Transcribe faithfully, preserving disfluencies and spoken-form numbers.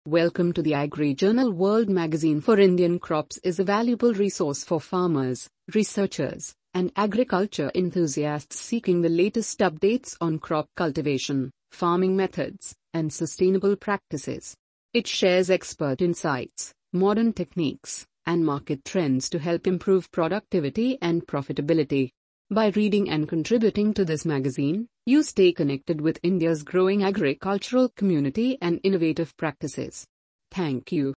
Welcome to the Agri Journal. World Magazine for Indian Crops is a valuable resource for farmers, researchers, and agriculture enthusiasts seeking the latest updates on crop cultivation, farming methods, and sustainable practices. It shares expert insights, modern techniques, and market trends to help improve productivity and profitability. By reading and contributing to this magazine, you stay connected with India's growing agricultural community and innovative practices. Thank you.